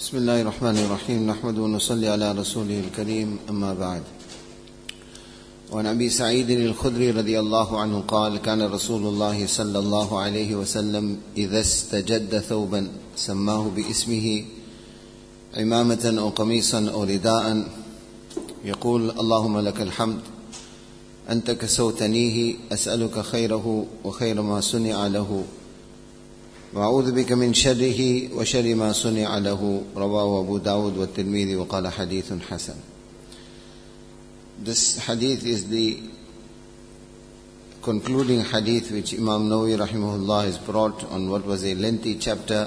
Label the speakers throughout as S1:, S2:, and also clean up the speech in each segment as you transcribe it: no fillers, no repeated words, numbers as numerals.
S1: بسم الله الرحمن الرحيم نحمد ونصلي على رسوله الكريم أما بعد. وعن أبي سعيد الخدري رضي الله عنه قال: كان رسول الله صلى الله عليه وسلم إذا استجد ثوبا سماه باسمه عمامة أو قميصا أو رداء يقول: اللهم لك الحمد أنت كسوتنيه أسألك خيره وخير ما صنع له وأعوذ بك من شره وشر ما صنع له. رواه أبو داود والترمذي وقال حديث حسن. This hadith is the concluding hadith which Imam Nawawi rahimahullah has brought on what was a lengthy chapter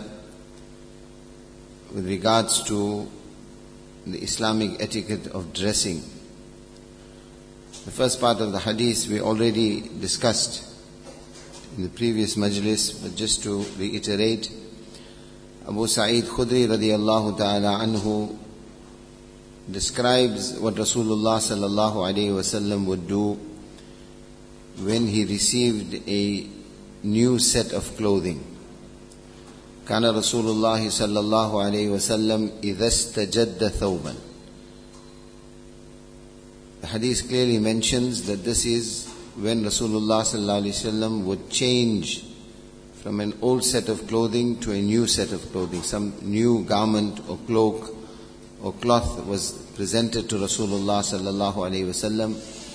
S1: with regards to the Islamic etiquette of dressing. The first part of the hadith we already discussed in the previous majlis, but just to reiterate, Abu Sa'id Khudri radiyallahu ta'ala anhu describes what Rasulullah sallallahu alayhi wasallam would do when he received a new set of clothing. كان رسول الله صلى الله عليه وسلم إذا استجد ثوبا. The hadith clearly mentions that this is when Rasulullah sallallahu alaihi wasallam would change from an old set of clothing to a new set of clothing. Some new garment or cloak or cloth was presented to Rasulullah sallallahu alaihi wasallam.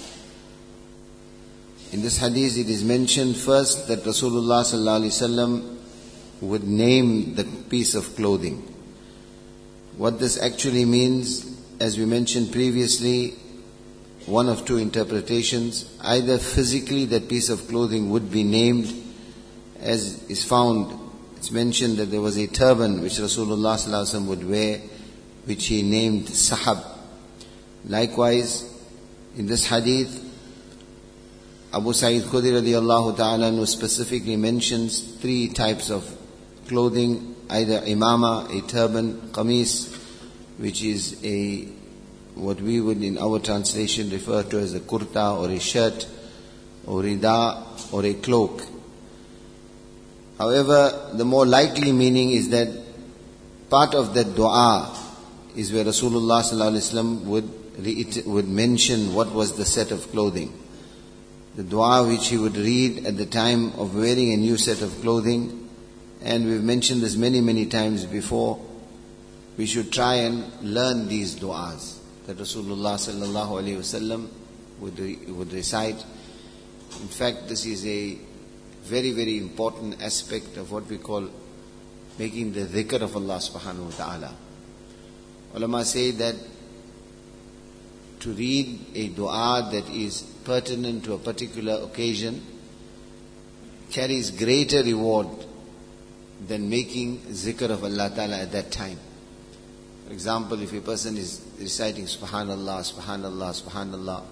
S1: In this hadith it is mentioned first that Rasulullah sallallahu alaihi wasallam would name the piece of clothing. What this actually means, as we mentioned previously, one of two interpretations. Either physically that piece of clothing would be named, as is found, it's mentioned that there was a turban which Rasulullah sallallahu alaihi wasallam would wear, which he named Sahab. Likewise, in this hadith, Abu Sa'id Khudri radiyallahu ta'ala anhu specifically mentions three types of clothing: either imama, a turban; qamis, which is what we would in our translation refer to as a kurta or a shirt, or rida or a cloak. However, the more likely meaning is that part of that dua is where Rasulullah sallallahu alaihi wasallam would mention what was the set of clothing. The dua which he would read at the time of wearing a new set of clothing, and we've mentioned this many times before. We should try and learn these duas that Rasulullah sallallahu alaihi wasallam would recite. In fact, this is a very important aspect of what we call making the dhikr of Allah subhanahu wa ta'ala. Ulama say that to read a dua that is pertinent to a particular occasion carries greater reward than making zikr of Allah ta'ala at that time. For example, if a person is reciting Subhanallah, Subhanallah, Subhanallah,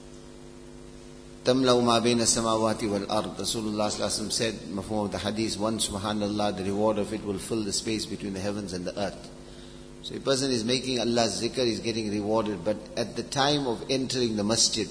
S1: Tamlau ma bayna samawati wal ard. Rasulullah sallallahu alaihi wasallam said, mafhum of the hadith, one Subhanallah, the reward of it will fill the space between the heavens and the earth. So a person is making Allah's zikr, is getting rewarded, but at the time of entering the masjid,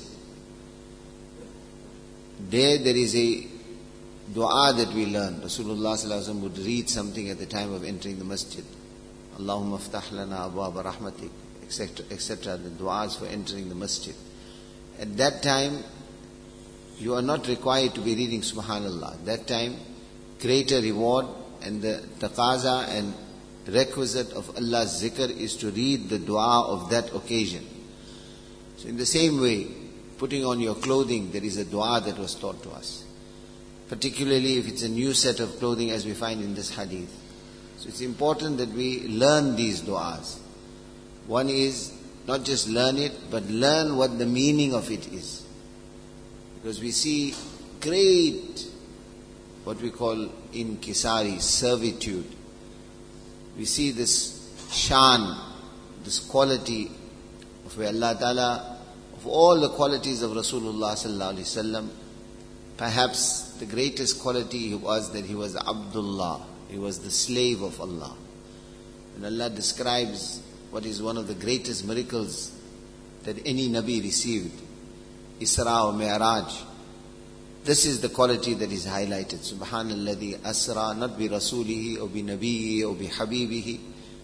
S1: there is a dua that we learn. Rasulullah sallallahu alaihi wasallam would read something at the time of entering the masjid. Allahumma aftah lana abwaba rahmatik, etc. The du'as for entering the masjid. At that time, you are not required to be reading Subhanallah. That time, greater reward and the taqaza and requisite of Allah's zikr is to read the dua of that occasion. So in the same way, putting on your clothing, there is a dua that was taught to us. Particularly if it's a new set of clothing, as we find in this hadith. So it's important that we learn these du'as. One is not just learn it, but learn what the meaning of it is. Because we see great, what we call inkisari, servitude. We see this shan, this quality of where Allah Ta'ala, of all the qualities of Rasulullah sallallahu alaihi wasallam, perhaps the greatest quality was that he was Abdullah. He was the slave of Allah. And Allah describes what is one of the greatest miracles that any Nabi received, Isra or Mi'raj. This is the quality that is highlighted. Subhanalladhi asra, not bi rasulihi or bi nabiyhi or bi habibihi,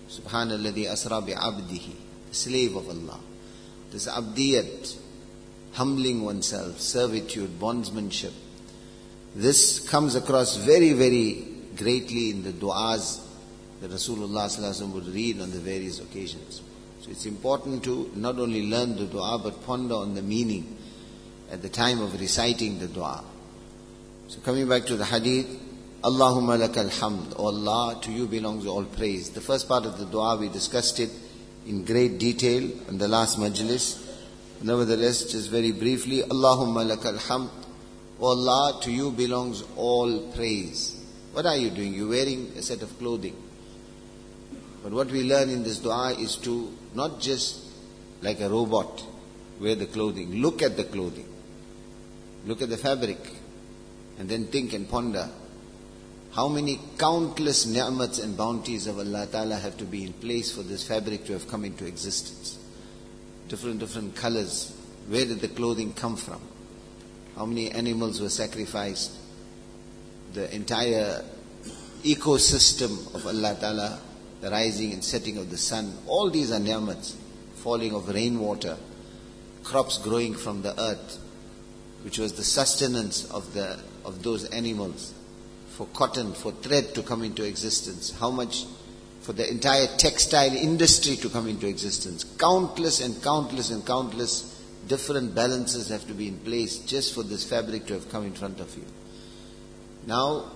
S1: Subhanalladhi asra bi abdihi, the slave of Allah. This abdiyat, humbling oneself, servitude, bondsmanship. This comes across very, very greatly in the du'as that Rasulullah sallallahu alaihi wasallam would read on the various occasions. So it's important to not only learn the du'a but ponder on the meaning at the time of reciting the du'a. So coming back to the hadith, Allahumma lakal hamd, O Allah, to you belongs all praise. The first part of the du'a we discussed it in great detail in the last majlis. Nevertheless, just very briefly, Allahumma lakal hamd, O Allah, to you belongs all praise. What are you doing? You're wearing a set of clothing. But what we learn in this dua is to not just like a robot wear the clothing. Look at the clothing. Look at the fabric. And then think and ponder. How many countless ni'mats and bounties of Allah Ta'ala have to be in place for this fabric to have come into existence. Different colors. Where did the clothing come from? How many animals were sacrificed? The entire ecosystem of Allah Ta'ala, the rising and setting of the sun, all these are ni'mats, falling of rainwater, crops growing from the earth, which was the sustenance of those animals, for cotton, for thread to come into existence. How much for the entire textile industry to come into existence. Countless and countless and countless different balances have to be in place just for this fabric to have come in front of you. Now,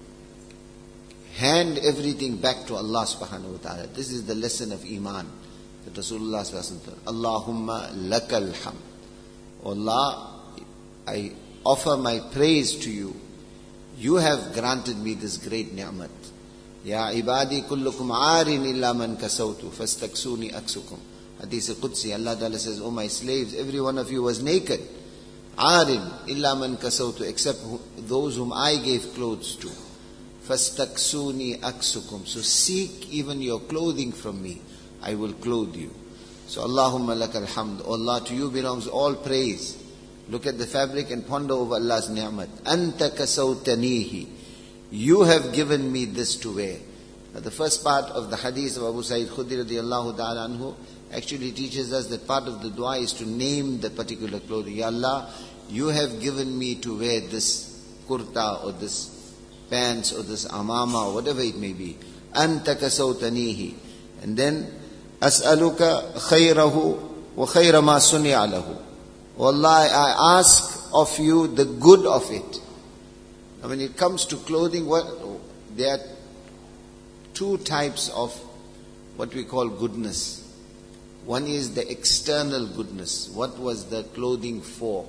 S1: hand everything back to Allah subhanahu wa ta'ala. This is the lesson of Iman that Rasulullah sallallahu alaihi wasallam. Allahumma lakal hamd. Allah, I offer my praise to you. You have granted me this great ni'mat. Ya ibadi kullukum aarin illa man kasawtu fastaksuni aksukum. Hadith Qudsi, Allah Ta'ala says, "O my slaves, every one of you was naked. Aarin illa man kasawtu, except those whom I gave clothes to. Fastaksuni aksukum. So seek even your clothing from me. I will clothe you." So Allahumma lakal hamd. O Allah, to you belongs all praise. Look at the fabric and ponder over Allah's ni'mat. Anta kasawtanihi. You have given me this to wear. Now the first part of the hadith of Abu Sa'id Khudri radiyallahu ta'ala anhu actually teaches us that part of the dua is to name the particular clothing. Ya Allah, you have given me to wear this kurta or this pants or this amama or whatever it may be. Anta kasawtanihi. And then, as'aluka khayrahu wa khayra ma suni'a lahu. O Allah, I ask of you the good of it. Now when it comes to clothing, there are two types of what we call goodness. One is the external goodness. What was the clothing for?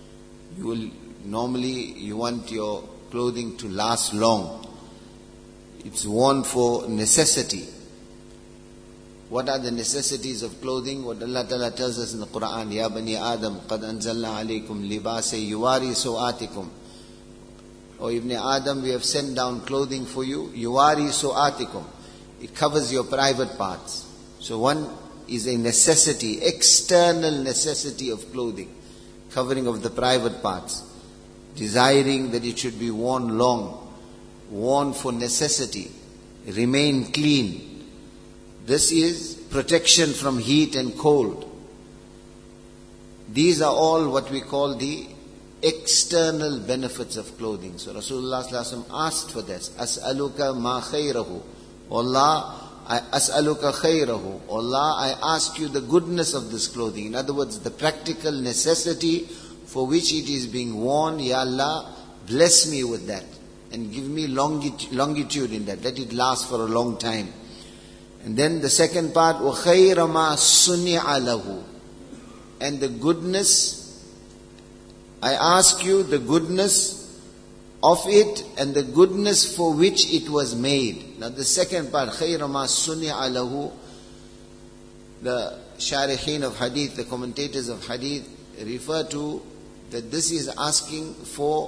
S1: You want your clothing to last long. It's worn for necessity. What are the necessities of clothing? What Allah Ta'ala tells us in the Quran, Ya Bani Adam, qad anzalna alaykum libase yuwari su'atikum. O Ibn Adam, we have sent down clothing for you, yuwari su'atikum. It covers your private parts. So one is a necessity, external necessity of clothing, covering of the private parts, desiring that it should be worn long, worn for necessity, remain clean. This is protection from heat and cold. These are all what we call the external benefits of clothing. So Rasulullah sallallahu alaihi wasallam asked for this. As'aluka ma khayrahu. Allah, I as'aluka khayrahu. Allah, I ask you the goodness of this clothing. In other words, the practical necessity for which it is being worn. Ya Allah, bless me with that and give me longitude in that. Let it last for a long time. And then the second part, وَخَيْرَ مَا سُنِعَ لَهُ. And the goodness, I ask you the goodness of it and the goodness for which it was made. Now the second part, خَيْرَ مَا سُنِعَ لَهُ. The sharihin of hadith, the commentators of hadith refer to that this is asking for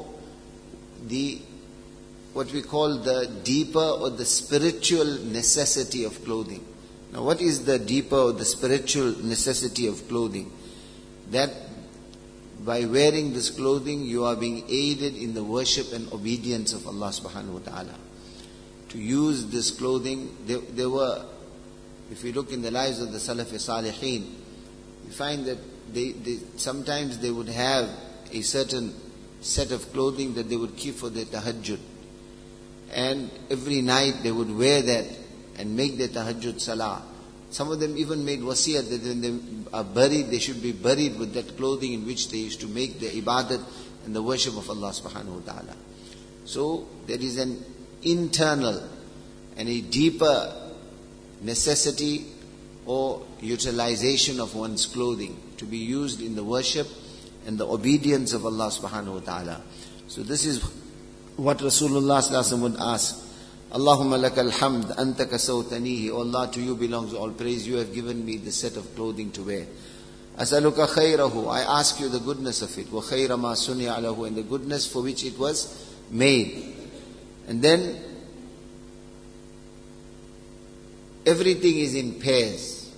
S1: what we call the deeper or the spiritual necessity of clothing. Now what is the deeper or the spiritual necessity of clothing? That by wearing this clothing you are being aided in the worship and obedience of Allah subhanahu wa ta'ala. To use this clothing, there were If we look in the lives of the Salaf-e-Salihin, we find that sometimes they would have a certain set of clothing that they would keep for their tahajjud. And every night they would wear that and make their tahajjud salah. Some of them even made wasiyat that when they are buried, they should be buried with that clothing in which they used to make their ibadat and the worship of Allah subhanahu wa ta'ala. So there is an internal and a deeper necessity or utilization of one's clothing to be used in the worship and the obedience of Allah subhanahu wa ta'ala. So this is what Rasulullah sallallahu alaihi wasallam would ask. Allahumma lakal hamd anta kasawtanihi. O Allah, to you belongs all praise. You have given me the set of clothing to wear. As'aluka khayrahu. I ask you the goodness of it. Wa khayra ma sunya lahu. And the goodness for which it was made. And then everything is in pairs.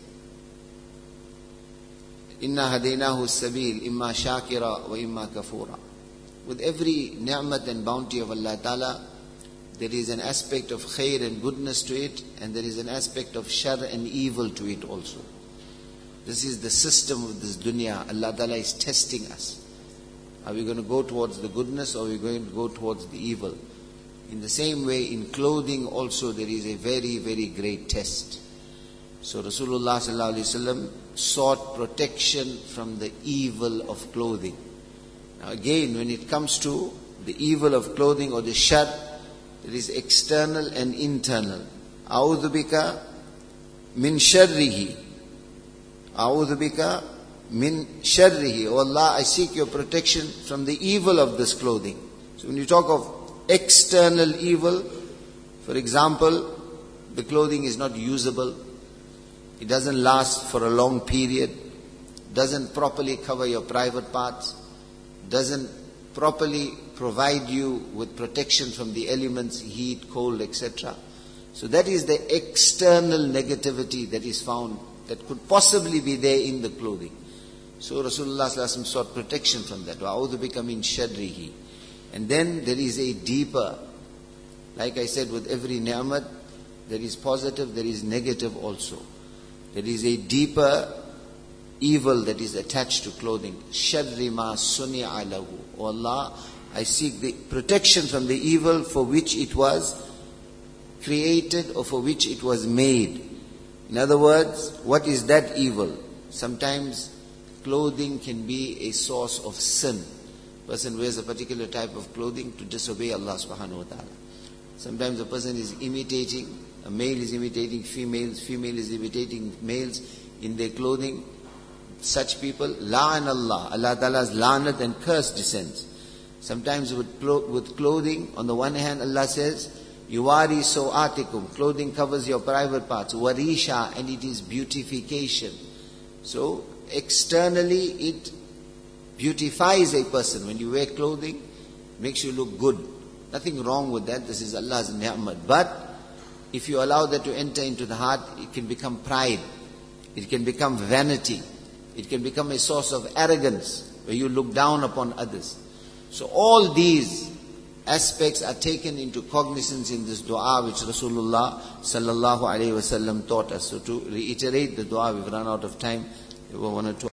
S1: Inna hadaynahu as-sabil imma shakira wa imma kafura. With every ni'mat and bounty of Allah Ta'ala, there is an aspect of khair and goodness to it, and there is an aspect of shar and evil to it also. This is the system of this dunya. Allah Ta'ala is testing us. Are we going to go towards the goodness, or are we going to go towards the evil? In the same way, in clothing also there is a very, very great test. So Rasulullah sallallahu alaihi wasallam sought protection from the evil of clothing. Now again, when it comes to the evil of clothing or the shar, there is external and internal. A'udhu bika min sharrihi. A'udhu bika min sharrihi. Oh Allah, I seek your protection from the evil of this clothing. So when you talk of external evil, for example, the clothing is not usable. It doesn't last for a long period. Doesn't properly cover your private parts. Doesn't properly provide you with protection from the elements, heat, cold, etc. So that is the external negativity that is found, that could possibly be there in the clothing. So Rasulullah sallallahu alaihi wasallam sought protection from that. وَأَعُوذُ بِكَ مِنْ شَرِّهِ. And then there is a deeper, like I said, with every ni'mat, there is positive, there is negative also. There is a deeper evil that is attached to clothing. Sharri ma suni'a lahu. O Allah, I seek the protection from the evil for which it was created or for which it was made. In other words, what is that evil? Sometimes clothing can be a source of sin. Person wears a particular type of clothing to disobey Allah subhanahu wa ta'ala. Sometimes a person is imitating, a male is imitating females, female is imitating males in their clothing. Such people, la'an Allah, Allah Ta'ala's la'nat and curse descends. Sometimes with clothing, on the one hand Allah says, yuwari so'atikum, clothing covers your private parts, warisha, and it is beautification. So externally it beautifies a person. When you wear clothing, makes you look good. Nothing wrong with that, this is Allah's ni'mat. But if you allow that to enter into the heart, it can become pride, it can become vanity. It can become a source of arrogance where you look down upon others. So all these aspects are taken into cognizance in this dua which Rasulullah sallallahu alaihi wasallam taught us. So to reiterate the dua, we've run out of time. There were one or two